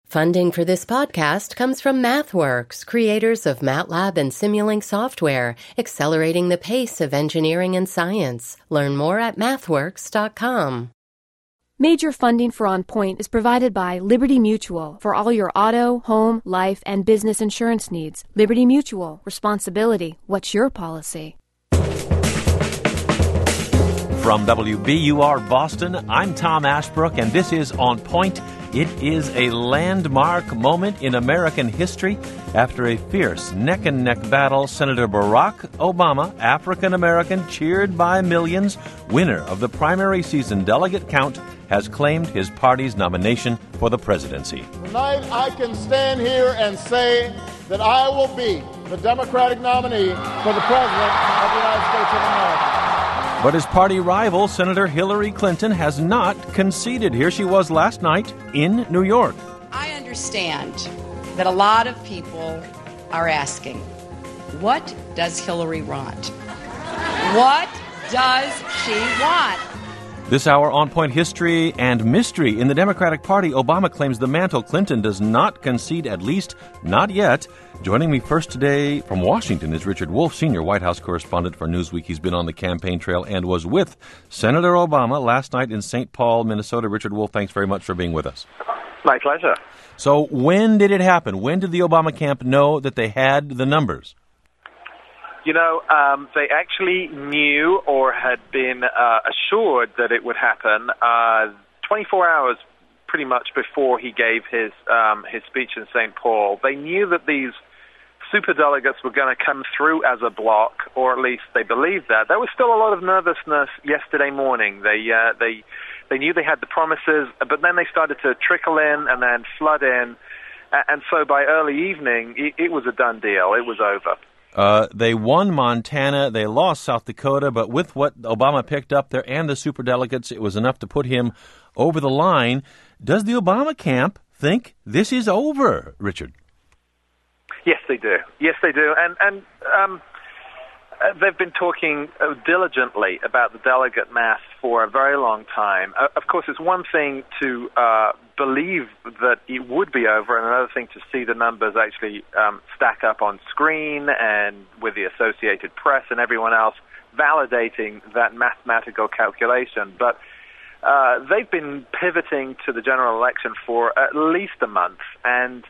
Funding for this podcast comes from MathWorks, creators of MATLAB and Simulink software, accelerating the pace of engineering and science. Learn more at mathworks.com. Major funding for On Point is provided by Liberty Mutual for all your auto, home, life, and business insurance needs. Liberty Mutual. Responsibility. What's your policy? From WBUR Boston, I'm Tom Ashbrook, and this is On Point. It is a landmark moment in American history. After a fierce neck-and-neck battle, Senator Barack Obama, African-American, cheered by millions, winner of the primary season delegate count, has claimed his party's nomination for the presidency. Tonight, I can stand here and say that I will be the Democratic nominee for the President of the United States of America. But his party rival, Senator Hillary Clinton, has not conceded. Here she was last night in New York. I understand that a lot of people are asking, what does Hillary want? What does she want? This hour, On Point history and mystery. In the Democratic Party, Obama claims the mantle. Clinton does not concede, at least not yet. Joining me first today from Washington is Richard Wolff, senior White House correspondent for Newsweek. He's been on the campaign trail and was with Senator Obama last night in St. Paul, Minnesota. Richard Wolff, thanks very much for being with us. My pleasure. So when did it happen? When did the Obama camp know that they had the numbers? You know, they actually knew or had been assured that it would happen 24 hours pretty much before he gave his speech in St. Paul. They knew that these superdelegates were going to come through as a block, or at least they believed that. There was still a lot of nervousness yesterday morning. They knew they had the promises, but then they started to trickle in and then flood in. And so by early evening, it was a done deal. It was over. They won Montana, they lost South Dakota, but with what Obama picked up there and the superdelegates, it was enough to put him over the line. Does the Obama camp think this is over, Richard? Yes, they do. Yes, they do. And they've been talking diligently about the delegate mass for a very long time. Of course, it's one thing to believe that it would be over, and another thing to see the numbers actually stack up on screen and with the Associated Press and everyone else validating that mathematical calculation. But they've been pivoting to the general election for at least a month, and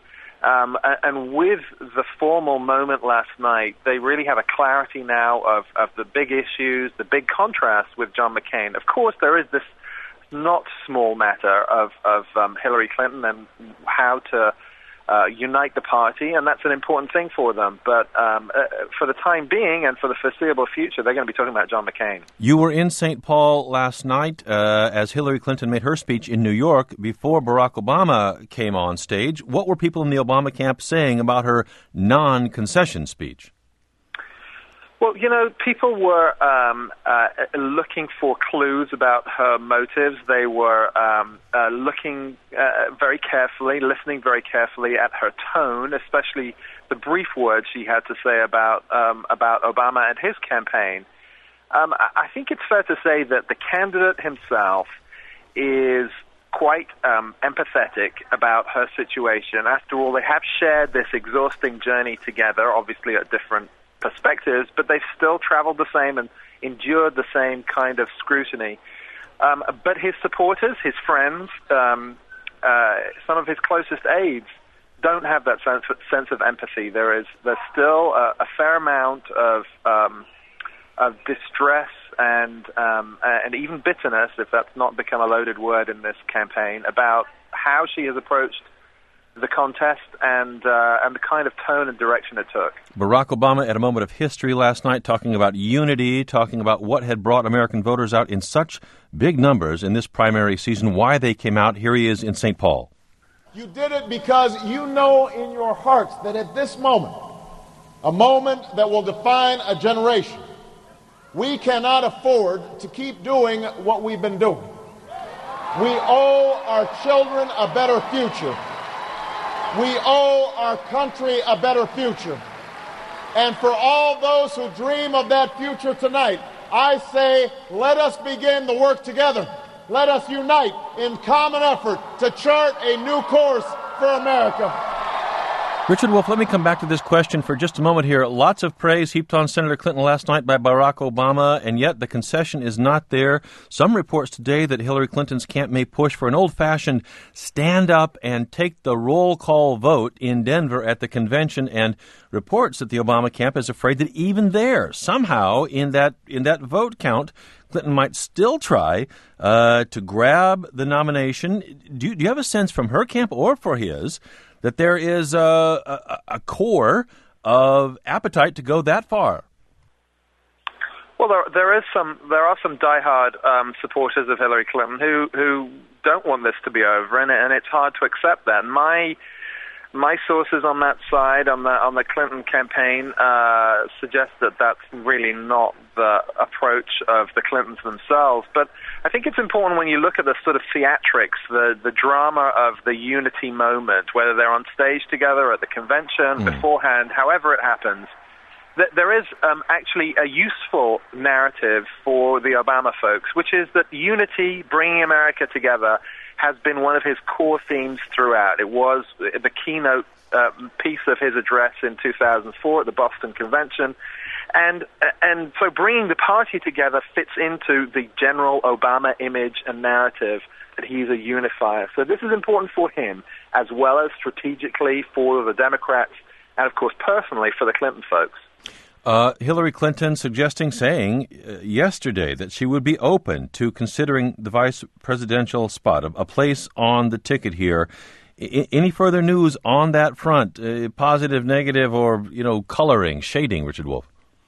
with the formal moment last night, they really have a clarity now of the big issues, the big contrast with John McCain. Of course, there is this not small matter of Hillary Clinton and how to unite the party, and that's an important thing for them. But for the time being and for the foreseeable future, they're going to be talking about John McCain. You were in St. Paul last night as Hillary Clinton made her speech in New York before Barack Obama came on stage. What were people in the Obama camp saying about her non-concession speech? Well, you know, people were looking for clues about her motives. They were looking very carefully, listening very carefully at her tone, especially the brief words she had to say about Obama and his campaign. I think it's fair to say that the candidate himself is quite empathetic about her situation. After all, they have shared this exhausting journey together, obviously at different perspectives, but they've still traveled the same and endured the same kind of scrutiny. But his supporters, his friends, some of his closest aides don't have that sense of empathy. There's still a fair amount of distress and even bitterness, if that's not become a loaded word in this campaign, about how she has approached the contest and the kind of tone and direction it took. Barack Obama at a moment of history last night, talking about unity, talking about what had brought American voters out in such big numbers in this primary season, why they came out. Here he is in St. Paul. You did it because you know in your hearts that at this moment, a moment that will define a generation, we cannot afford to keep doing what we've been doing. We owe our children a better future. We owe our country a better future. And for all those who dream of that future tonight, I say, let us begin the work together. Let us unite in common effort to chart a new course for America. Richard Wolff, let me come back to this question for just a moment here. Lots of praise heaped on Senator Clinton last night by Barack Obama, and yet the concession is not there. Some reports today that Hillary Clinton's camp may push for an old-fashioned stand up and take the roll call vote in Denver at the convention, and reports that the Obama camp is afraid that even there, somehow in that vote count, Clinton might still try to grab the nomination. Do you have a sense from her camp or for his that there is a core of appetite to go that far? Well, there are some diehard supporters of Hillary Clinton who don't want this to be over, and it's hard to accept that. And my sources on that side, on the Clinton campaign, suggest that that's really not the approach of the Clintons themselves. But I think it's important when you look at the sort of theatrics, the drama of the unity moment, whether they're on stage together at the convention, beforehand, however it happens, that there is actually a useful narrative for the Obama folks, which is that unity, bringing America together, has been one of his core themes throughout. It was the keynote piece of his address in 2004 at the Boston Convention. And so bringing the party together fits into the general Obama image and narrative that he's a unifier. So this is important for him, as well as strategically for the Democrats, and of course personally for the Clinton folks. Hillary Clinton saying yesterday that she would be open to considering the vice presidential spot, a place on the ticket here. Any further news on that front, positive, negative, or, coloring, shading, Richard Wolff?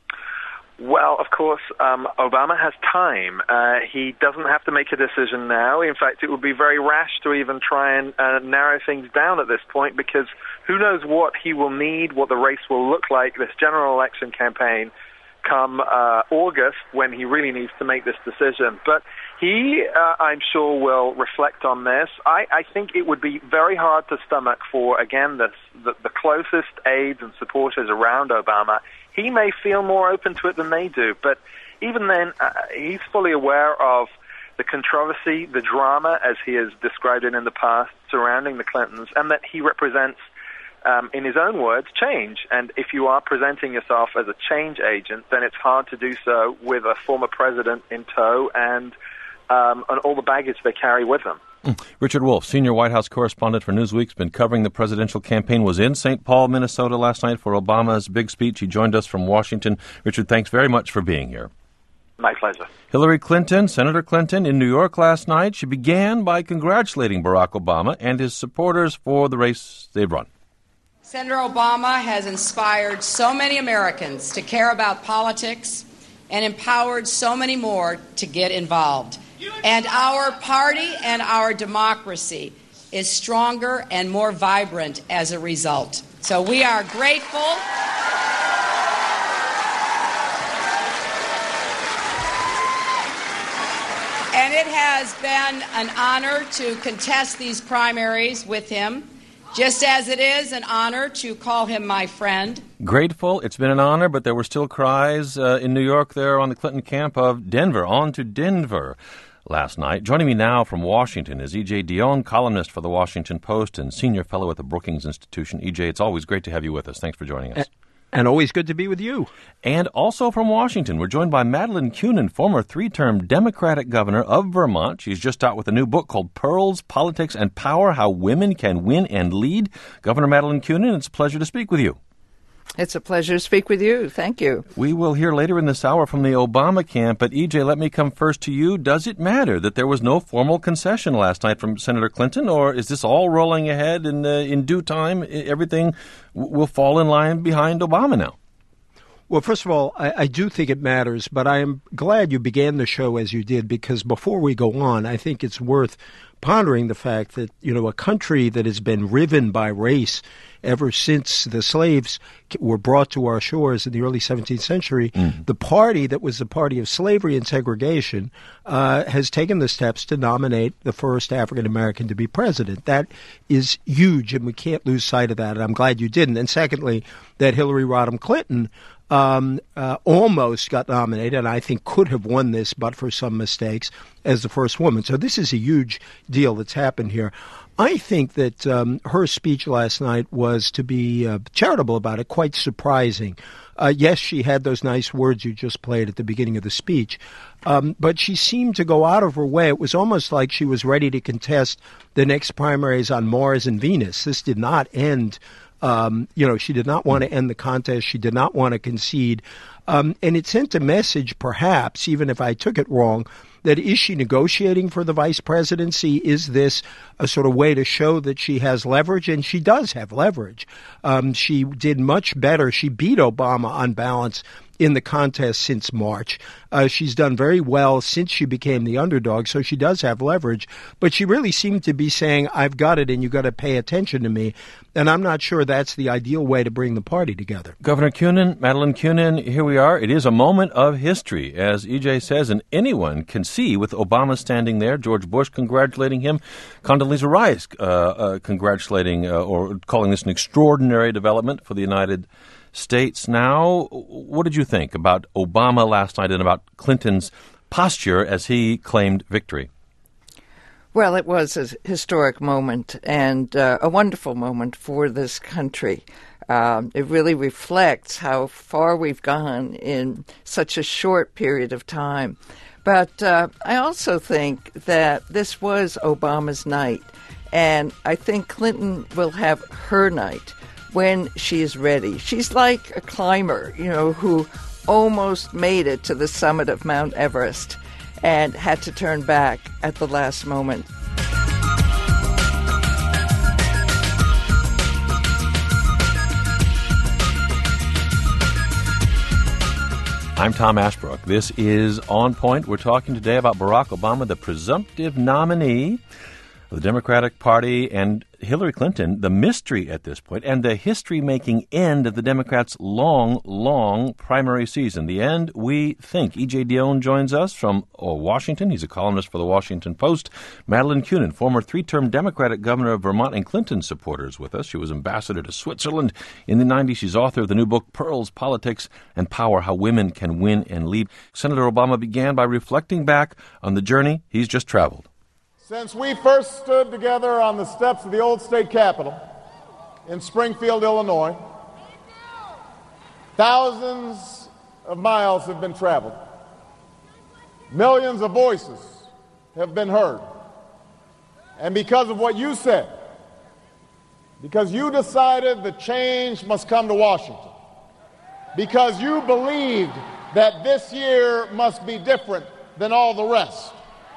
Well, of course, Obama has time. He doesn't have to make a decision now. In fact, it would be very rash to even try and narrow things down at this point, because who knows what he will need, what the race will look like, this general election campaign, come August, when he really needs to make this decision. But he, I'm sure, will reflect on this. I think it would be very hard to stomach for, again, the closest aides and supporters around Obama. He may feel more open to it than they do, but even then, he's fully aware of the controversy, the drama, as he has described it in the past, surrounding the Clintons, and that he represents, in his own words, change. And if you are presenting yourself as a change agent, then it's hard to do so with a former president in tow and all the baggage they carry with them. Richard Wolff, senior White House correspondent for Newsweek, been covering the presidential campaign, was in St. Paul, Minnesota last night for Obama's big speech. He joined us from Washington. Richard, thanks very much for being here. My pleasure. Hillary Clinton, Senator Clinton, in New York last night. She began by congratulating Barack Obama and his supporters for the race they've run. Senator Obama has inspired so many Americans to care about politics and empowered so many more to get involved. And our party and our democracy is stronger and more vibrant as a result. So we are grateful. And it has been an honor to contest these primaries with him, just as it is an honor to call him my friend. Grateful. It's been an honor, but there were still cries in New York there on the Clinton camp of Denver, on to Denver last night. Joining me now from Washington is E.J. Dionne, columnist for The Washington Post and senior fellow at the Brookings Institution. E.J., it's always great to have you with us. Thanks for joining us. And always good to be with you. And also from Washington, we're joined by Madeleine Kunin, former three-term Democratic governor of Vermont. She's just out with a new book called Pearls, Politics, and Power, How Women Can Win and Lead. Governor Madeleine Kunin, it's a pleasure to speak with you. It's a pleasure to speak with you. Thank you. We will hear later in this hour from the Obama camp, but EJ, let me come first to you. Does it matter that there was no formal concession last night from Senator Clinton, or is this all rolling ahead and in due time everything will fall in line behind Obama now? Well, first of all, I do think it matters, but I am glad you began the show as you did, because before we go on, I think it's worth pondering the fact that, a country that has been riven by race ever since the slaves were brought to our shores in the early 17th century, the party that was the party of slavery and segregation has taken the steps to nominate the first African-American to be president. That is huge, and we can't lose sight of that, and I'm glad you didn't. And secondly, that Hillary Rodham Clinton almost got nominated, and I think could have won this but for some mistakes, as the first woman. So this is a huge deal that's happened here. I think that her speech last night was, to be charitable about it, quite surprising. Yes, she had those nice words you just played at the beginning of the speech, but she seemed to go out of her way. It was almost like she was ready to contest the next primaries on Mars and Venus. This did not end. She did not want to end the contest. She did not want to concede. And it sent a message, perhaps, even if I took it wrong, that is she negotiating for the vice presidency? Is this a sort of way to show that she has leverage? And she does have leverage. She did much better. She beat Obama on balance in the contest since March. She's done very well since she became the underdog, so she does have leverage. But she really seemed to be saying, I've got it and you've got to pay attention to me. And I'm not sure that's the ideal way to bring the party together. Governor Kunin, Madeleine Kunin, here we are. It is a moment of history, as EJ says, and anyone can see with Obama standing there, George Bush congratulating him, Condoleezza Rice congratulating or calling this an extraordinary development for the United States. Now, what did you think about Obama last night and about Clinton's posture as he claimed victory? Well, it was a historic moment and a wonderful moment for this country. It really reflects how far we've gone in such a short period of time. But I also think that this was Obama's night, and I think Clinton will have her night when she is ready. She's like a climber, who almost made it to the summit of Mount Everest and had to turn back at the last moment. I'm Tom Ashbrook. This is On Point. We're talking today about Barack Obama, the presumptive nominee of the Democratic Party, and Hillary Clinton, the mystery at this point, and the history-making end of the Democrats' long primary season. The end, we think. E.J. Dionne joins us from Washington. He's a columnist for the Washington Post. Madeleine Kunin, former three-term Democratic governor of Vermont and Clinton supporters, with us. She was ambassador to Switzerland in the 90s. She's author of the new book, Pearls, Politics, and Power, How Women Can Win and Lead. Senator Obama began by reflecting back on the journey he's just traveled. Since we first stood together on the steps of the old state capitol in Springfield, Illinois, thousands of miles have been traveled. Millions of voices have been heard. And because of what you said, because you decided the change must come to Washington, because you believed that this year must be different than all the rest,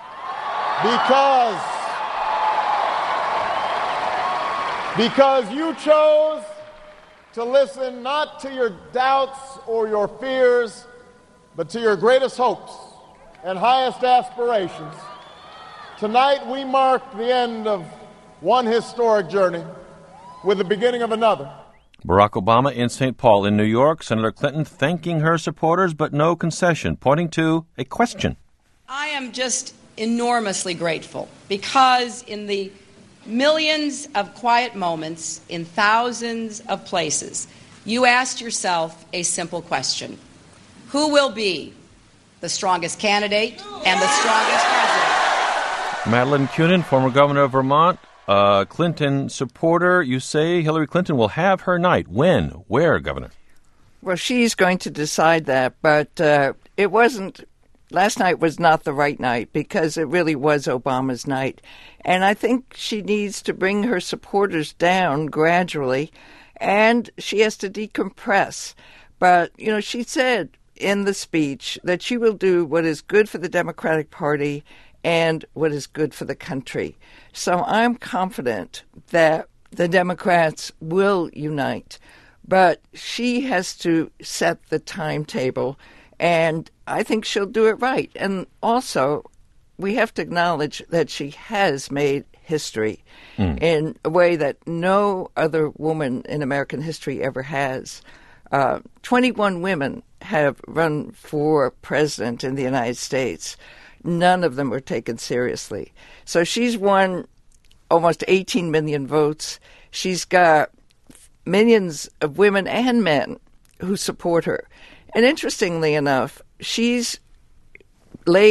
because you chose to listen not to your doubts or your fears, but to your greatest hopes and highest aspirations. Tonight we mark the end of one historic journey with the beginning of another. Barack Obama in St. Paul in New York, Senator Clinton thanking her supporters, but no concession, pointing to a question. I am just enormously grateful because in the millions of quiet moments in thousands of places, you asked yourself a simple question. Who will be the strongest candidate and the strongest president? Madeleine Kunin, former governor of Vermont, Clinton supporter. You say Hillary Clinton will have her night. When? Where, Governor? Well, she's going to decide that, but it wasn't. Last night was not the right night because it really was Obama's night. And I think she needs to bring her supporters down gradually, and she has to decompress. But, she said in the speech that she will do what is good for the Democratic Party and what is good for the country. So I'm confident that the Democrats will unite. But she has to set the timetable, and I think she'll do it right. And also, we have to acknowledge that she has made history in a way that no other woman in American history ever has. 21 women have run for president in the United States. None of them were taken seriously. So she's won almost 18 million votes. She's got millions of women and men who support her. And interestingly enough, she's laid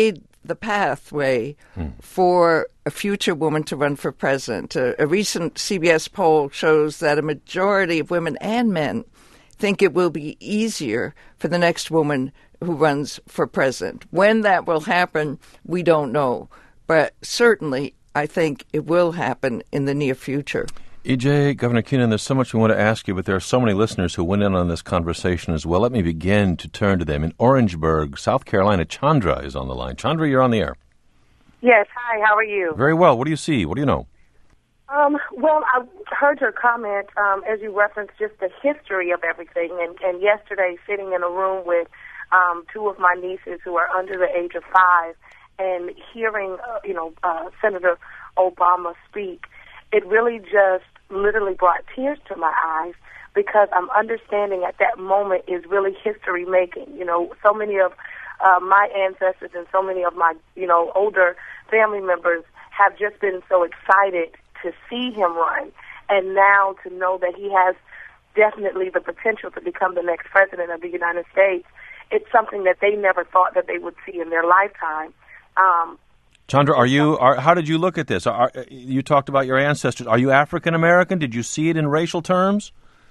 the pathway for a future woman to run for president. A recent CBS poll shows that a majority of women and men think it will be easier for the next woman who runs for president. When that will happen, we don't know. But certainly, I think it will happen in the near future. E.J., Governor Keenan, there's so much we want to ask you, but there are so many listeners who went in on this conversation as well. Let me begin to turn to them. In Orangeburg, South Carolina, Chandra is on the line. Chandra, you're on the air. Yes, hi, how are you? Very well. What do you see? What do you know? Well, I heard your comment as you referenced just the history of everything. And yesterday, sitting in a room with two of my nieces who are under the age of 5 and hearing, Senator Obama speak, it really just literally brought tears to my eyes because I'm understanding at that moment is really history making. You know, so many of my ancestors and so many of my, older family members have just been so excited to see him run. And now to know that he has definitely the potential to become the next president of the United States, it's something that they never thought that they would see in their lifetime. Chandra, how did you look at this? You talked about your ancestors. Are you African American? Did you see it in racial terms?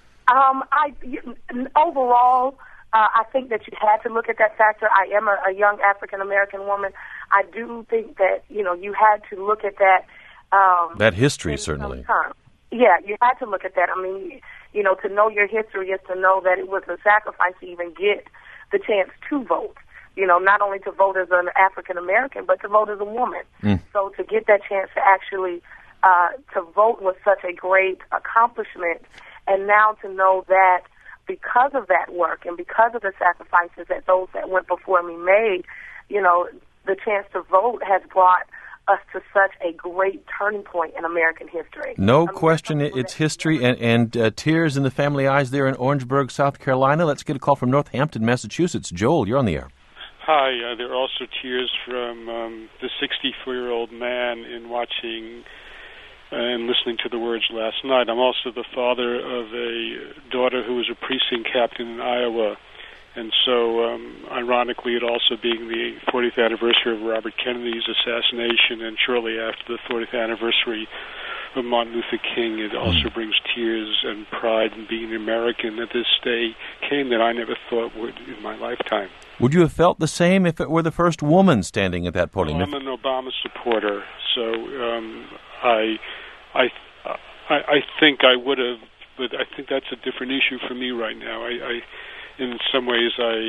Overall, I think that you had to look at that factor. I am a young African American woman. I do think that you had to look at that. That history, certainly. Yeah, you had to look at that. I mean, to know your history is to know that it was a sacrifice to even get the chance to vote. Not only to vote as an African American, but to vote as a woman. So to get that chance to actually to vote was such a great accomplishment. And now to know that because of that work and because of the sacrifices that those that went before me made, the chance to vote has brought us to such a great turning point in American history. No question, it's history and tears in the family eyes there in Orangeburg, South Carolina. Let's get a call from Northampton, Massachusetts. Joel, you're on the air. Hi, there are also tears from the 64-year-old man in watching and listening to the words last night. I'm also the father of a daughter who was a precinct captain in Iowa, and so ironically, it also being the 40th anniversary of Robert Kennedy's assassination and shortly after the 40th anniversary of Martin Luther King, it also brings tears and pride in being American that this day came that I never thought would in my lifetime. Would you have felt the same if it were the first woman standing at that podium? Well, I'm an Obama supporter, so I think I would have, but I think that's a different issue for me right now. I in some ways,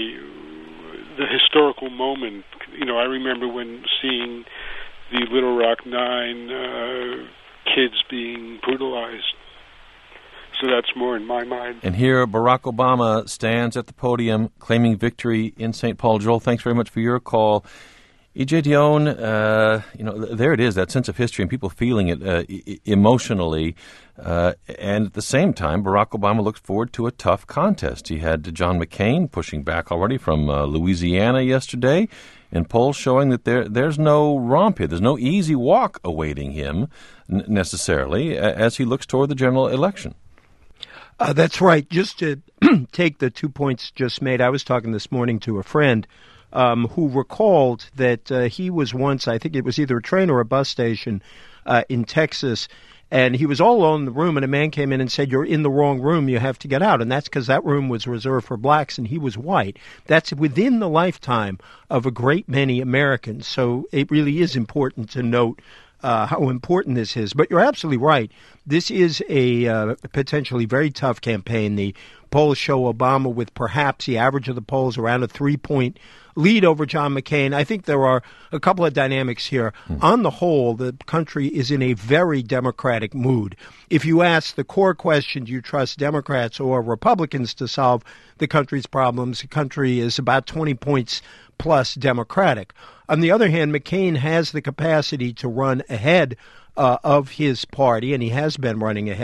the historical moment. I remember when seeing the Little Rock Nine kids being brutalized. So that's more in my mind. And here Barack Obama stands at the podium claiming victory in St. Paul. Joel, thanks very much for your call. E.J. Dionne, there it is, that sense of history and people feeling it emotionally. And at the same time, Barack Obama looks forward to a tough contest. He had John McCain pushing back already from Louisiana yesterday, and polls showing that there's no romp here. There's no easy walk awaiting him necessarily as he looks toward the general election. That's right. Just to take the 2 points just made, I was talking this morning to a friend who recalled that he was once, I think it was either a train or a bus station in Texas, and he was all alone in the room, and a man came in and said, "You're in the wrong room, you have to get out." And that's because that room was reserved for blacks, and he was white. That's within the lifetime of a great many Americans. So it really is important to note how important this is. But you're absolutely right. This is a potentially very tough campaign. The polls show Obama with perhaps the average of the polls around a 3-point lead over John McCain. I think there are a couple of dynamics here. On the whole, the country is in a very Democratic mood. If you ask the core question, do you trust Democrats or Republicans to solve the country's problems, the country is about 20 points plus Democratic. On the other hand, McCain has the capacity to run ahead of his party, and he has been running ahead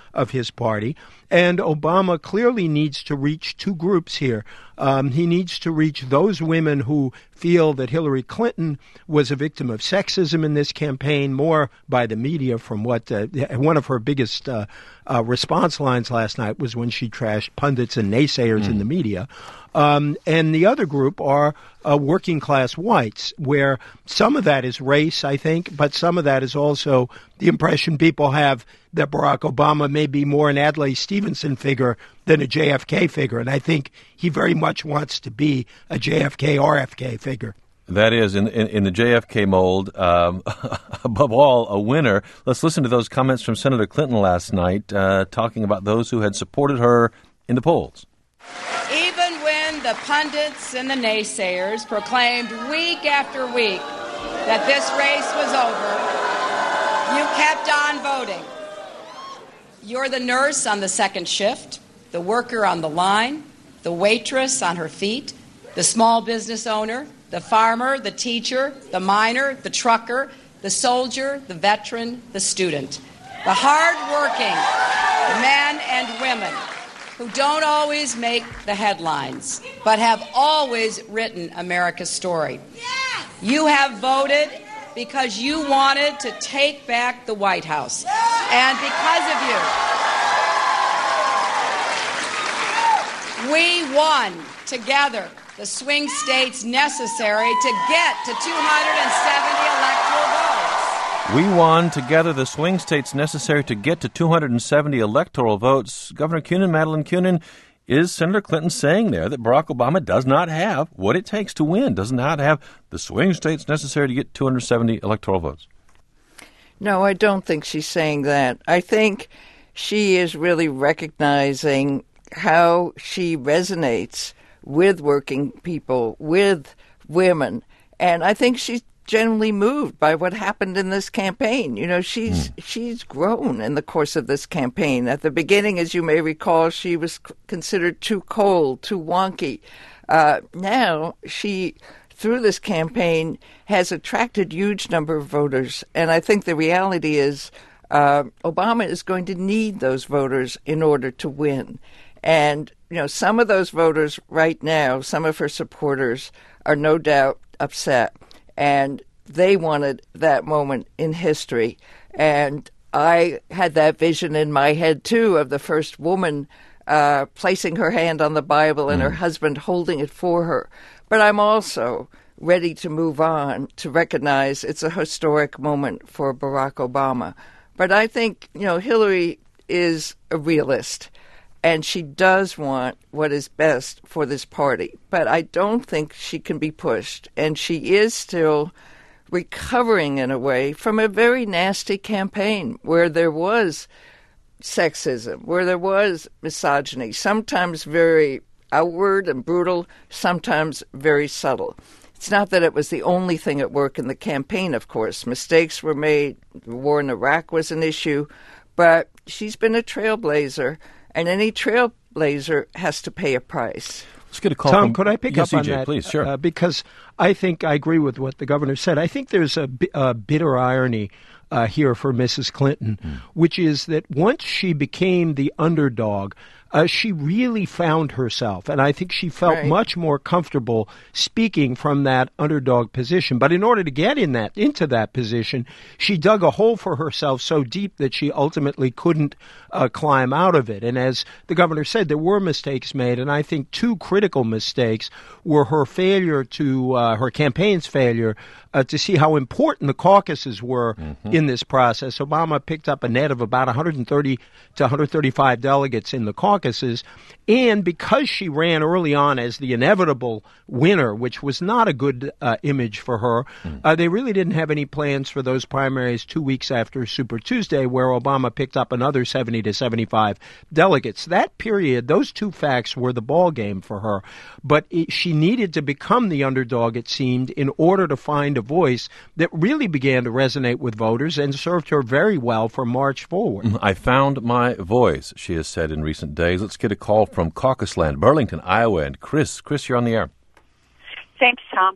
of his party. And Obama clearly needs to reach two groups here. He needs to reach those women who feel that Hillary Clinton was a victim of sexism in this campaign, more by the media from what one of her biggest response lines last night was when she trashed pundits and naysayers in the media. And the other group are working class whites, where some of that is race, I think, but some of that is also the impression people have that Barack Obama may be more an Adlai Stevenson figure than a JFK figure. And I think he very much wants to be a JFK-RFK figure. That is, in the JFK mold, above all, a winner. Let's listen to those comments from Senator Clinton last night, talking about those who had supported her in the polls. Even when the pundits and the naysayers proclaimed week after week that this race was over, you kept on voting. You're the nurse on the second shift, the worker on the line, the waitress on her feet, the small business owner, the farmer, the teacher, the miner, the trucker, the soldier, the veteran, the student, the hard-working men and women who don't always make the headlines, but have always written America's story. Yes! You have voted because you wanted to take back the White House. And because of you, we won together the swing states necessary to get to 270 electoral votes. We won together the swing states necessary to get to 270 electoral votes. Governor Kunin, Madeleine Kunin, is Senator Clinton saying there that Barack Obama does not have what it takes to win, does not have the swing states necessary to get 270 electoral votes? No, I don't think she's saying that. I think she is really recognizing how she resonates with working people, with women. And I think she's generally moved by what happened in this campaign. You know, she's grown in the course of this campaign. At the beginning, as you may recall, she was considered too cold, too wonky. Now she, through this campaign, has attracted huge number of voters. And I think the reality is Obama is going to need those voters in order to win. And, you know, some of those voters right now, some of her supporters are no doubt upset. And they wanted that moment in history. And I had that vision in my head, too, of the first woman placing her hand on the Bible and her husband holding it for her. But I'm also ready to move on to recognize it's a historic moment for Barack Obama. But I think, you know, Hillary is a realist. And she does want what is best for this party. But I don't think she can be pushed. And she is still recovering, in a way, from a very nasty campaign where there was sexism, where there was misogyny, sometimes very outward and brutal, sometimes very subtle. It's not that it was the only thing at work in the campaign, of course. Mistakes were made. The war in Iraq was an issue. But she's been a trailblazer. And any trailblazer has to pay a price. Let's get a call. Tom, could I pick up on that? Please, sure. Because I think I agree with what the governor said. I think there's a bitter irony here for Mrs. Clinton, which is that once she became the underdog, she really found herself. And I think she felt much more comfortable speaking from that underdog position. But in order to get into that position, she dug a hole for herself so deep that she ultimately couldn't climb out of it. And as the governor said, there were mistakes made. And I think two critical mistakes were her failure to, her campaign's failure to see how important the caucuses were in this process. Obama picked up a net of about 130 to 135 delegates in the caucuses. And because she ran early on as the inevitable winner, which was not a good image for her, they really didn't have any plans for those primaries 2 weeks after Super Tuesday, where Obama picked up another 70 to 75 delegates. That period, those two facts were the ball game for her. But she needed to become the underdog, it seemed, in order to find a voice that really began to resonate with voters and served her very well for March forward. I found my voice, she has said in recent days. Let's get a call from Caucus Land, Burlington, Iowa. And Chris, you're on the air. Thanks, Tom.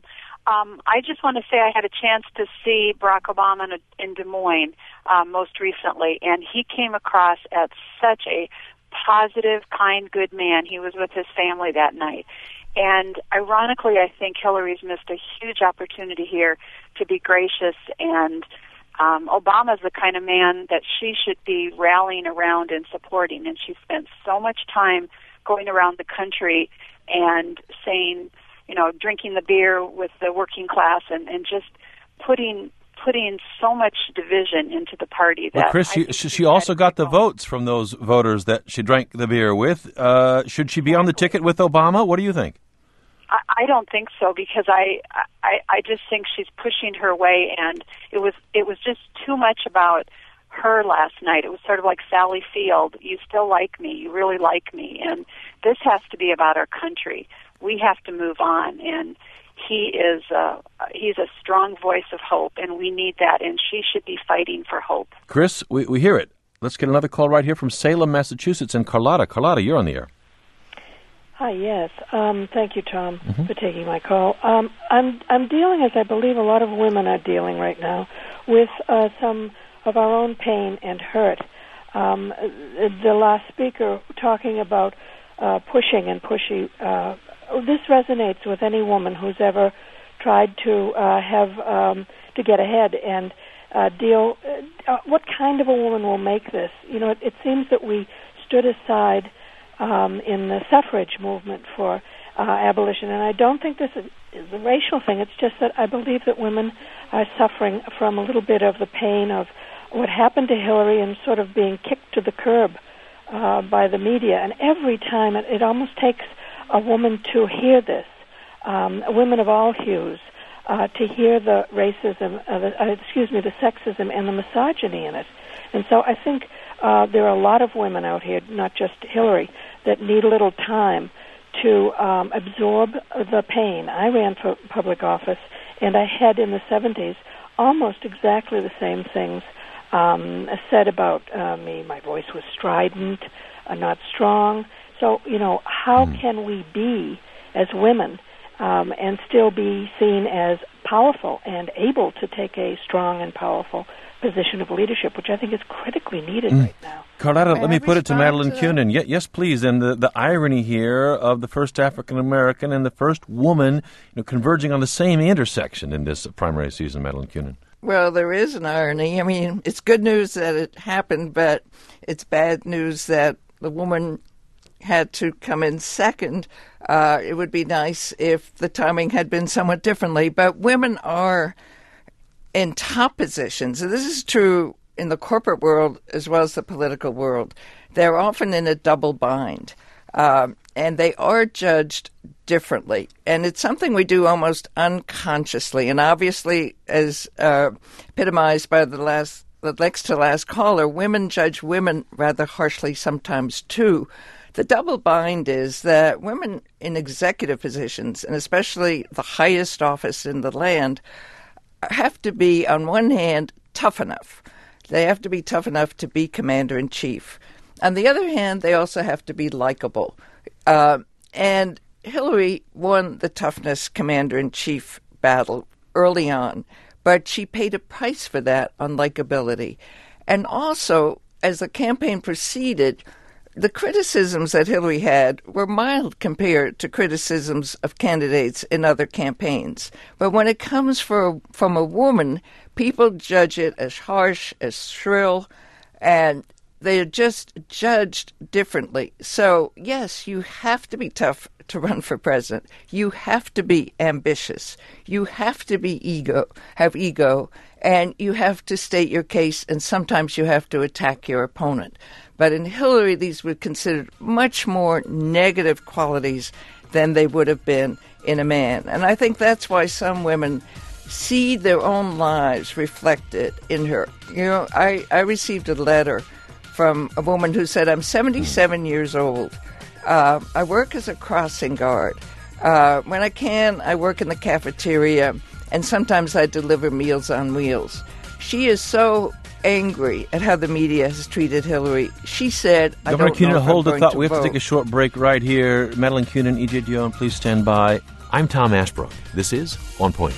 I just want to say I had a chance to see Barack Obama in Des Moines most recently, and he came across as such a positive, kind, good man. He was with his family that night. And ironically, I think Hillary's missed a huge opportunity here to be gracious, and Obama's the kind of man that she should be rallying around and supporting, and she spent so much time going around the country and saying, drinking the beer with the working class and just putting so much division into the party. That Chris, she also got the votes from those voters that she drank the beer with. Should she be on the ticket with Obama? What do you think? I don't think so, because I just think she's pushing her way, and it was just too much about her last night. It was sort of like Sally Field. You still like me. You really like me. And this has to be about our country. We have to move on, and he's a strong voice of hope, and we need that, and she should be fighting for hope. Chris, we hear it. Let's get another call right here from Salem, Massachusetts, and Carlotta. Carlotta, you're on the air. Hi, yes. Thank you, Tom, for taking my call. I'm dealing, as I believe a lot of women are dealing right now, with some of our own pain and hurt. The last speaker talking about pushing and pushy, this resonates with any woman who's ever tried to to get ahead and deal. What kind of a woman will make this? It seems that we stood aside in the suffrage movement for abolition, and I don't think this is a racial thing. It's just that I believe that women are suffering from a little bit of the pain of what happened to Hillary and sort of being kicked to the curb by the media. And every time it almost takes a woman to hear this, women of all hues, to hear the racism, the sexism and the misogyny in it. And so I think there are a lot of women out here, not just Hillary, that need a little time to absorb the pain. I ran for public office, and I had in the 70s almost exactly the same things said about me. My voice was strident, not strong. So, how can we be as women and still be seen as powerful and able to take a strong and powerful position of leadership, which I think is critically needed right now. Carlotta, let me put it to Madeline Kunin. Yes, please. And the irony here of the first African-American and the first woman converging on the same intersection in this primary season, Madeline Kunin. Well, there is an irony. I mean, it's good news that it happened, but it's bad news that the woman had to come in second. It would be nice if the timing had been somewhat differently, but women are in top positions, and this is true in the corporate world as well as the political world. They're often in a double bind, and they are judged differently. And it's something we do almost unconsciously. And obviously, as epitomized by the next to last caller, women judge women rather harshly sometimes too. The double bind is that women in executive positions, and especially the highest office in the land, have to be, on one hand, tough enough. They have to be tough enough to be commander-in-chief. On the other hand, they also have to be likable. And Hillary won the toughness commander-in-chief battle early on, but she paid a price for that on likability. And also, as the campaign proceeded, the criticisms that Hillary had were mild compared to criticisms of candidates in other campaigns. But when it comes from a woman, people judge it as harsh, as shrill, and they're just judged differently. So, yes, you have to be tough to run for president. You have to be ambitious. You have to have ego, and you have to state your case, and sometimes you have to attack your opponent. But in Hillary, these were considered much more negative qualities than they would have been in a man. And I think that's why some women see their own lives reflected in her. I received a letter from a woman who said, I'm 77 years old. I work as a crossing guard. When I can, I work in the cafeteria, and sometimes I deliver Meals on Wheels. She is so angry at how the media has treated Hillary. She said, Governor Kunin, hold the thought. We have to take a short break right here. Madeline Kunin, E.J. Dionne, please stand by. I'm Tom Ashbrook. This is On Point.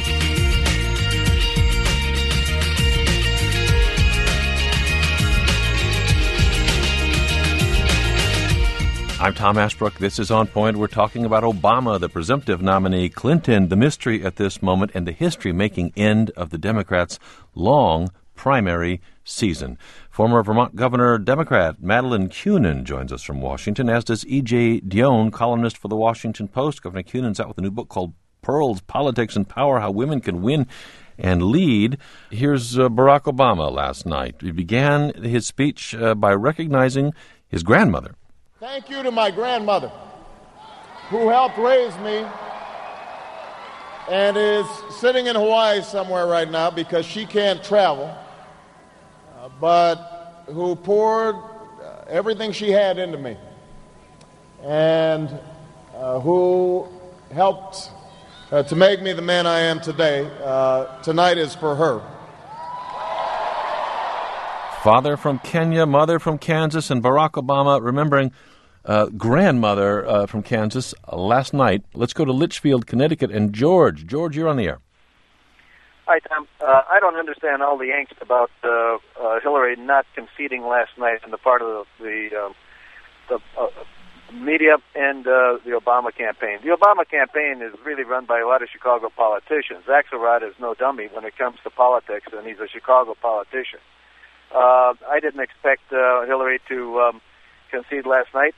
I'm Tom Ashbrook. This is On Point. We're talking about Obama, the presumptive nominee, Clinton, the mystery at this moment, and the history-making end of the Democrats' long primary season. Former Vermont Governor Democrat Madeleine Kunin joins us from Washington, as does E.J. Dionne, columnist for the Washington Post. Governor Kunin's out with a new book called Pearls, Politics and Power, How Women Can Win and Lead. Here's Barack Obama last night. He began his speech by recognizing his grandmother. Thank you to my grandmother, who helped raise me and is sitting in Hawaii somewhere right now because she can't travel, but who poured everything she had into me, and who helped to make me the man I am today. Tonight is for her. Father from Kenya, mother from Kansas, and Barack Obama remembering grandmother from Kansas last night. Let's go to Litchfield, Connecticut, and George. George, you're on the air. Hi, Tom. I don't understand all the angst about Hillary not conceding last night on the part of the media and the Obama campaign. The Obama campaign is really run by a lot of Chicago politicians. Axelrod is no dummy when it comes to politics, and he's a Chicago politician. I didn't expect Hillary to concede last night.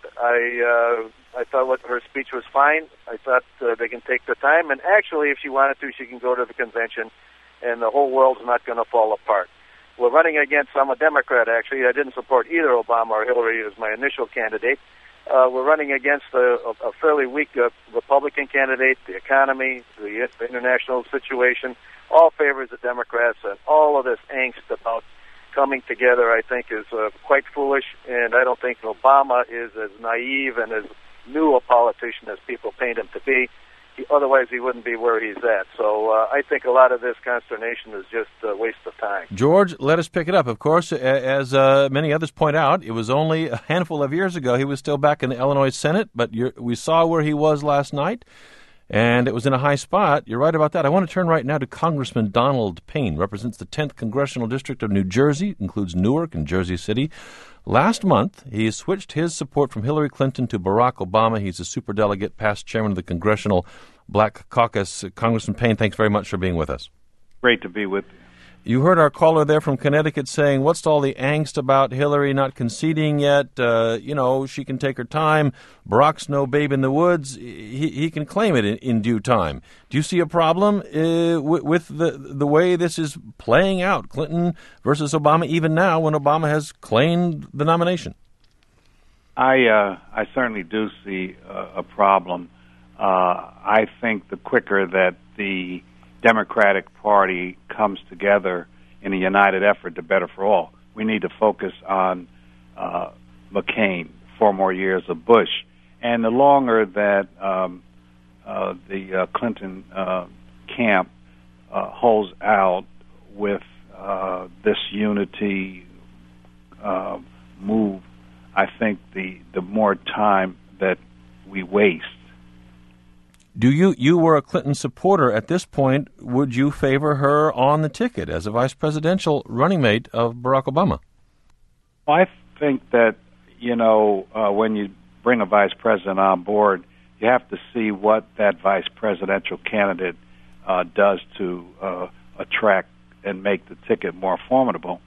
I thought what her speech was fine. I thought they can take the time, and actually, if she wanted to, she can go to the convention, and the whole world's not going to fall apart. We're running against, I'm a Democrat, actually. I didn't support either Obama or Hillary as my initial candidate. We're running against a fairly weak Republican candidate. The economy, the international situation, all favors the Democrats, and all of this angst about coming together, I think, is quite foolish, and I don't think Obama is as naive and as new a politician as people paint him to be. Otherwise, he wouldn't be where he's at. So I think a lot of this consternation is just a waste of time. George, let us pick it up. Of course, as many others point out, it was only a handful of years ago he was still back in the Illinois Senate, but we saw where he was last night, and it was in a high spot. You're right about that. I want to turn right now to Congressman Donald Payne, represents the 10th Congressional District of New Jersey, includes Newark and Jersey City. Last month, he switched his support from Hillary Clinton to Barack Obama. He's a superdelegate, past chairman of the Congressional Black Caucus. Congressman Payne, thanks very much for being with us. Great to be with you. You heard our caller there from Connecticut saying, what's all the angst about Hillary not conceding yet? She can take her time. Barack's no babe in the woods. He can claim it in due time. Do you see a problem with the way this is playing out, Clinton versus Obama, even now when Obama has claimed the nomination? I certainly do see a problem. I think the quicker that the Democratic Party comes together in a united effort, the better for all. We need to focus on McCain, 4 more years of Bush. And the longer that the Clinton camp holds out with this unity move, I think the more time that we waste. You were a Clinton supporter at this point. Would you favor her on the ticket as a vice presidential running mate of Barack Obama? I think that, when you bring a vice president on board, you have to see what that vice presidential candidate does to attract and make the ticket more formidable.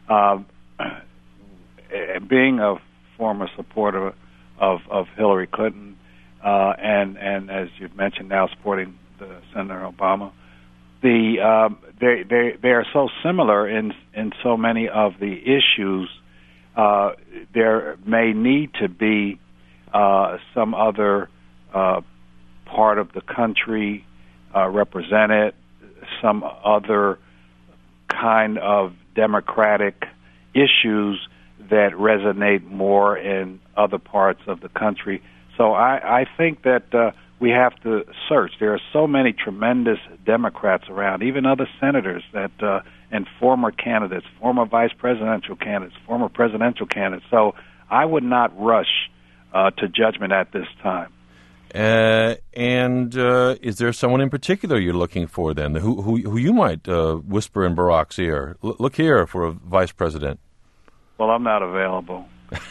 Being a former supporter of Hillary Clinton, and as you've mentioned now, supporting Senator Obama, they are so similar in so many of the issues. There may need to be some other part of the country represented, some other kind of democratic issues that resonate more in other parts of the country. So I think that we have to search. There are so many tremendous Democrats around, even other senators that and former candidates, former vice presidential candidates, former presidential candidates. So I would not rush to judgment at this time. And is there someone in particular you're looking for then, who you might whisper in Barack's ear? Look here for a vice president. Well, I'm not available.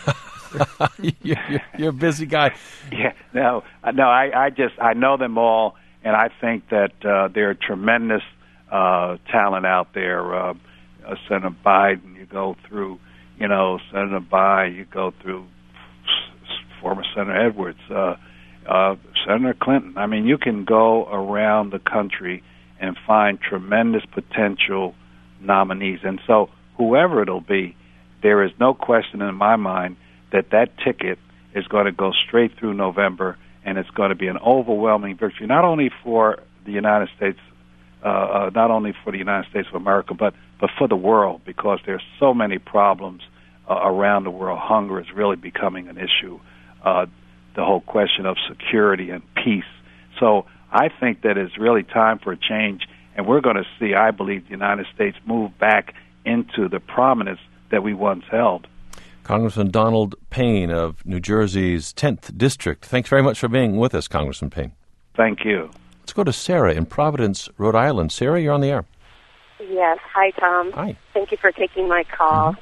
You're a busy guy. Yeah, no. I know them all, and I think that there are tremendous talent out there. Senator Biden, you go through, Senator Biden, you go through former Senator Edwards, Senator Clinton. I mean, you can go around the country and find tremendous potential nominees. And so whoever it'll be, there is no question in my mind that ticket is going to go straight through November, and it's going to be an overwhelming victory, not only for the United States of America, but for the world, because there's so many problems around the world. Hunger is really becoming an issue. The whole question of security and peace. So I think that it's really time for a change, and we're going to see, I believe, the United States move back into the prominence that we once held. Congressman Donald Payne of New Jersey's 10th District. Thanks very much for being with us, Congressman Payne. Thank you. Let's go to Sarah in Providence, Rhode Island. Sarah, you're on the air. Yes. Hi, Tom. Hi. Thank you for taking my call.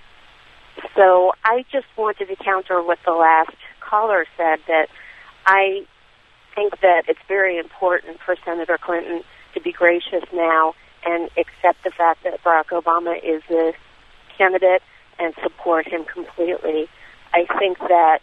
So I just wanted to counter what the last caller said, that I think that it's very important for Senator Clinton to be gracious now and accept the fact that Barack Obama is the candidate and support him completely. I think that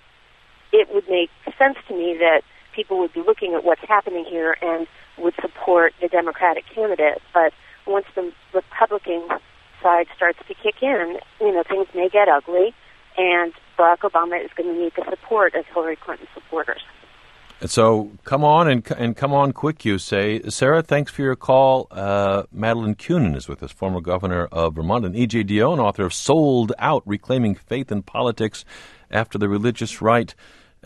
it would make sense to me that people would be looking at what's happening here and would support the Democratic candidate. But once the Republican side starts to kick in, things may get ugly, and Barack Obama is going to need the support of Hillary Clinton supporters. And so come on and come on quick, you say. Sarah, thanks for your call. Madeleine Kunin is with us, former governor of Vermont, and E.J. Dionne, author of Sold Out, Reclaiming Faith in Politics After the Religious Right.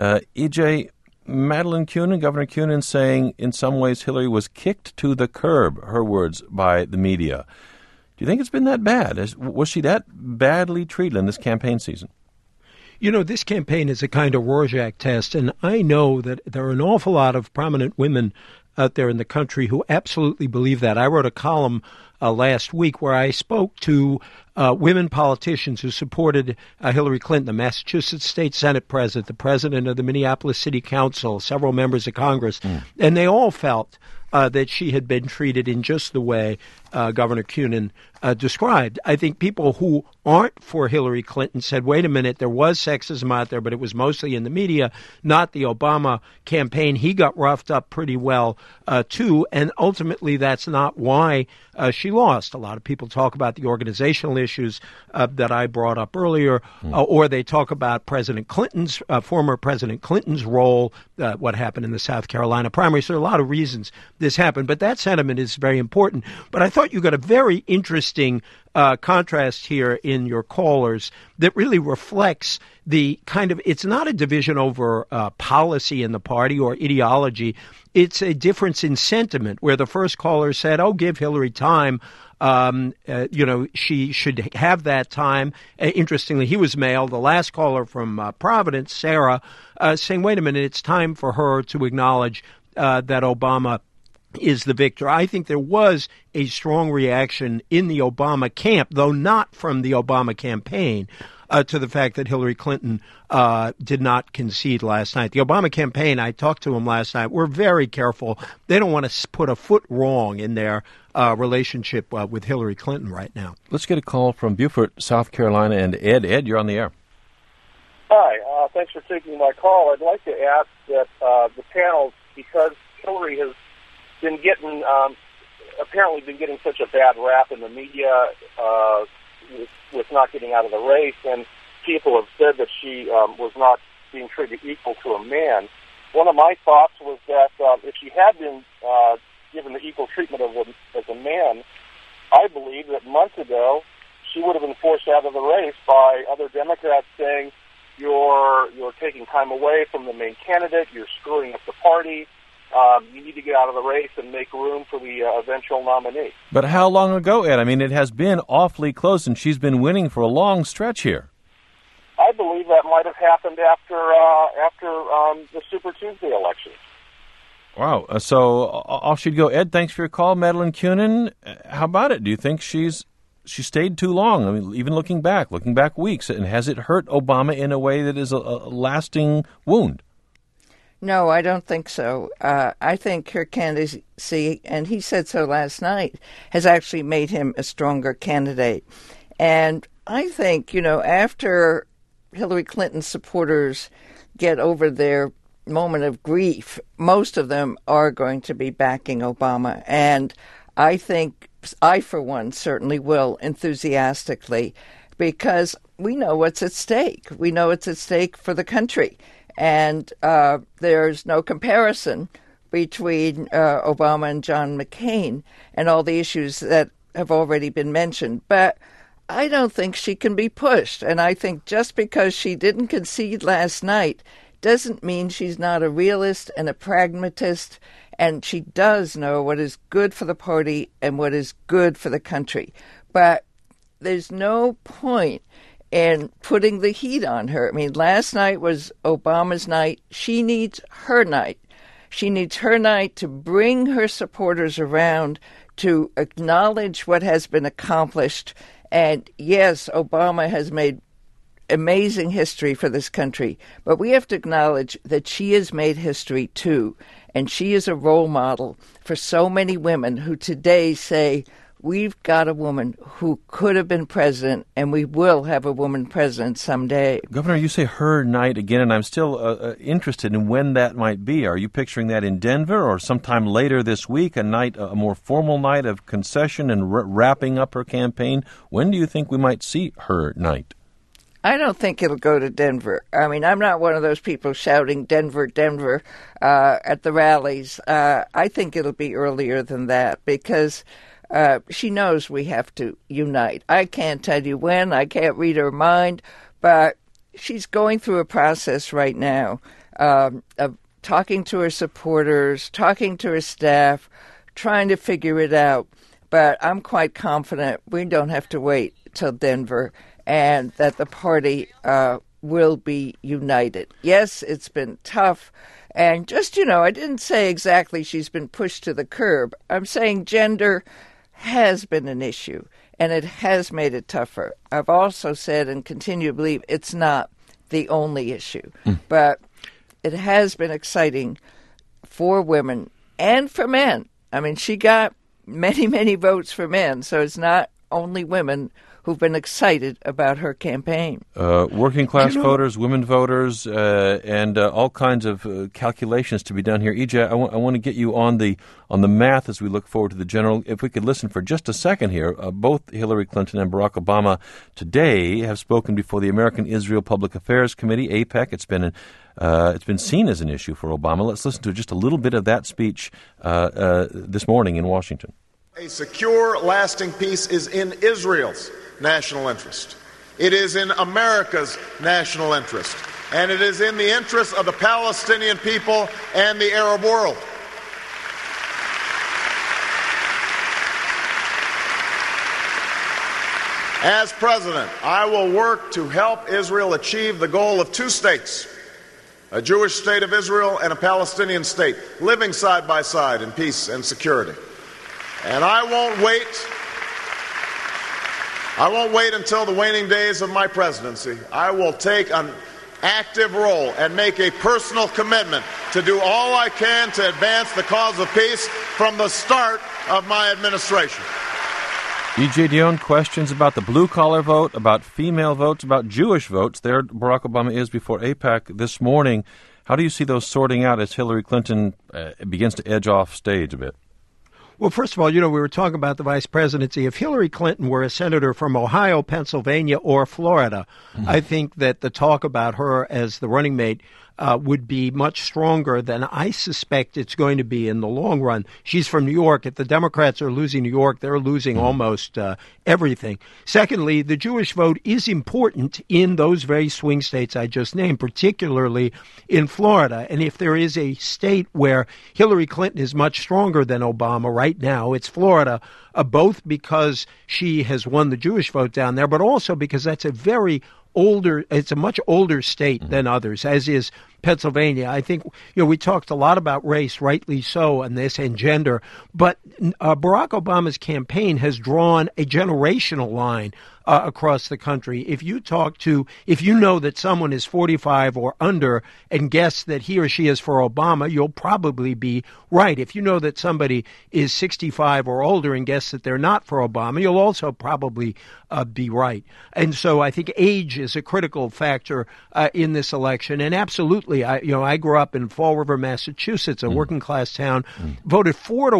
E.J., Madeleine Kunin, Governor Kunin, saying in some ways Hillary was kicked to the curb, her words, by the media. Do you think it's been that bad? Was she that badly treated in this campaign season? This campaign is a kind of Rorschach test, and I know that there are an awful lot of prominent women out there in the country who absolutely believe that. I wrote a column last week where I spoke to women politicians who supported Hillary Clinton, the Massachusetts State Senate president, the president of the Minneapolis City Council, several members of Congress, and they all felt that she had been treated in just the way Governor Kunin described. I think people who aren't for Hillary Clinton said, wait a minute, there was sexism out there, but it was mostly in the media, not the Obama campaign. He got roughed up pretty well, too, and ultimately that's not why she lost. A lot of people talk about the organizational issues that I brought up earlier, or they talk about President Clinton's, former President Clinton's role, what happened in the South Carolina primary. So there are a lot of reasons this happened, but that sentiment is very important. But I thought you got a very interesting contrast here in your callers that really reflects the kind of, it's not a division over policy in the party or ideology. It's a difference in sentiment, where the first caller said, give Hillary time. She should have that time. Interestingly, he was male. The last caller from Providence, Sarah, saying, wait a minute, it's time for her to acknowledge that Obama is the victor. I think there was a strong reaction in the Obama camp, though not from the Obama campaign, to the fact that Hillary Clinton did not concede last night. The Obama campaign, I talked to them last night, were very careful. They don't want to put a foot wrong in their relationship with Hillary Clinton right now. Let's get a call from Beaufort, South Carolina, and Ed. Ed, you're on the air. Hi, thanks for taking my call. I'd like to ask that the panel, because Hillary has been getting, apparently been getting such a bad rap in the media with not getting out of the race, and people have said that she was not being treated equal to a man. One of my thoughts was that if she had been given the equal treatment as a man, I believe that months ago she would have been forced out of the race by other Democrats saying, you're taking time away from the main candidate, you're screwing up the party, you need to get out of the race and make room for the eventual nominee. But how long ago, Ed? I mean, it has been awfully close, and she's been winning for a long stretch here. I believe that might have happened after the Super Tuesday election. Wow. So off she'd go. Ed, thanks for your call. Madeleine Kunin, how about it? Do you think she stayed too long? I mean, even looking back weeks, and has it hurt Obama in a way that is a lasting wound? No, I don't think so. I think her candidacy, and he said so last night, has actually made him a stronger candidate. And I think, after Hillary Clinton's supporters get over their moment of grief, most of them are going to be backing Obama. And I think I, for one, certainly will enthusiastically, because we know what's at stake. We know it's at stake for the country. And there's no comparison between Obama and John McCain and all the issues that have already been mentioned. But I don't think she can be pushed. And I think just because she didn't concede last night doesn't mean she's not a realist and a pragmatist. And she does know what is good for the party and what is good for the country. But there's no point in putting the heat on her. I mean, last night was Obama's night. She needs her night. She needs her night to bring her supporters around, to acknowledge what has been accomplished. And yes, Obama has made amazing history for this country, but we have to acknowledge that she has made history too. And she is a role model for so many women who today say, we've got a woman who could have been president, and we will have a woman president someday. Governor, you say her night again, and I'm still interested in when that might be. Are you picturing that in Denver or sometime later this week, a more formal night of concession and wrapping up her campaign? When do you think we might see her night? I don't think it'll go to Denver. I mean, I'm not one of those people shouting Denver, Denver at the rallies. I think it'll be earlier than that, because she knows we have to unite. I can't tell you when. I can't read her mind. But she's going through a process right now of talking to her supporters, talking to her staff, trying to figure it out. But I'm quite confident we don't have to wait till Denver, and that the party will be united. Yes, it's been tough. And just, I didn't say exactly she's been pushed to the curb. I'm saying gender has been an issue, and it has made it tougher. I've also said and continue to believe it's not the only issue. But it has been exciting for women and for men. I mean, she got many, many votes for men, so it's not only women who've been excited about her campaign. Working class voters, women voters, and all kinds of calculations to be done here. EJ, I want to get you on the math as we look forward to the general. If we could listen for just a second here, both Hillary Clinton and Barack Obama today have spoken before the American Israel Public Affairs Committee, AIPAC. It's been seen as an issue for Obama. Let's listen to just a little bit of that speech this morning in Washington. A secure, lasting peace is in Israel's national interest. It is in America's national interest. And it is in the interest of the Palestinian people and the Arab world. As president, I will work to help Israel achieve the goal of two states, a Jewish state of Israel and a Palestinian state, living side by side in peace and security. And I won't wait until the waning days of my presidency. I will take an active role and make a personal commitment to do all I can to advance the cause of peace from the start of my administration. E.J. Dionne, questions about the blue-collar vote, about female votes, about Jewish votes. There Barack Obama is before AIPAC this morning. How do you see those sorting out as Hillary Clinton begins to edge off stage a bit? Well, first of all, we were talking about the vice presidency. If Hillary Clinton were a senator from Ohio, Pennsylvania, or Florida, I think that the talk about her as the running mate would be much stronger than I suspect it's going to be in the long run. She's from New York. If the Democrats are losing New York, they're losing almost everything. Secondly, the Jewish vote is important in those very swing states I just named, particularly in Florida. And if there is a state where Hillary Clinton is much stronger than Obama right now, it's Florida, both because she has won the Jewish vote down there, but also because that's a very older. It's a much older state than others, as is Pennsylvania. I think, we talked a lot about race, rightly so, and this and gender, but Barack Obama's campaign has drawn a generational line across the country. If you know that someone is 45 or under and guess that he or she is for Obama, you'll probably be right. If you know that somebody is 65 or older and guess that they're not for Obama, you'll also probably be right. And so I think age is a critical factor in this election. And absolutely, I grew up in Fall River, Massachusetts, a working class town, voted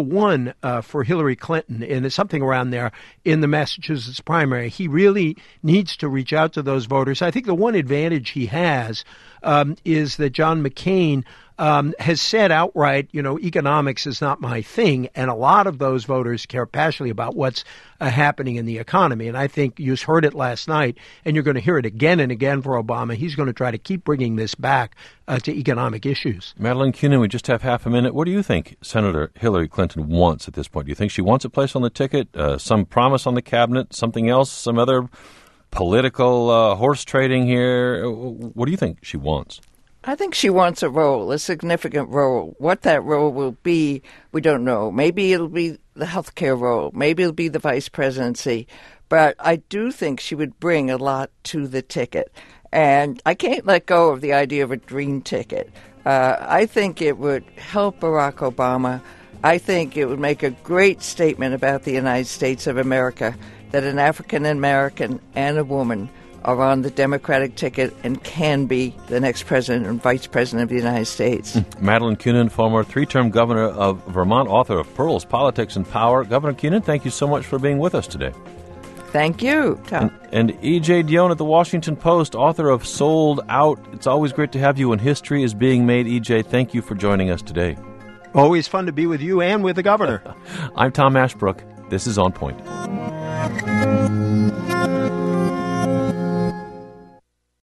4-1 for Hillary Clinton, and something around there in the Massachusetts primary. He really needs to reach out to those voters. I think the one advantage he has is that John McCain has said outright, economics is not my thing. And a lot of those voters care passionately about what's happening in the economy. And I think you heard it last night, and you're going to hear it again and again for Obama. He's going to try to keep bringing this back to economic issues. Madeleine Kunin, we just have half a minute. What do you think Senator Hillary Clinton wants at this point? Do you think she wants a place on the ticket, some promise on the cabinet, something else, some other political horse trading here? What do you think she wants? I think she wants a role, a significant role. What that role will be, we don't know. Maybe it'll be the healthcare role. Maybe it'll be the vice presidency. But I do think she would bring a lot to the ticket. And I can't let go of the idea of a dream ticket. I think it would help Barack Obama. I think it would make a great statement about the United States of America that an African American and a woman are on the Democratic ticket and can be the next president and vice president of the United States. Madeleine Kunin, former 3-term governor of Vermont, author of Pearls, Politics, and Power. Governor Kunin, thank you so much for being with us today. Thank you, Tom. And E.J. Dionne at the Washington Post, author of Sold Out. It's always great to have you when history is being made. E.J., thank you for joining us today. Always fun to be with you and with the governor. I'm Tom Ashbrook. This is On Point.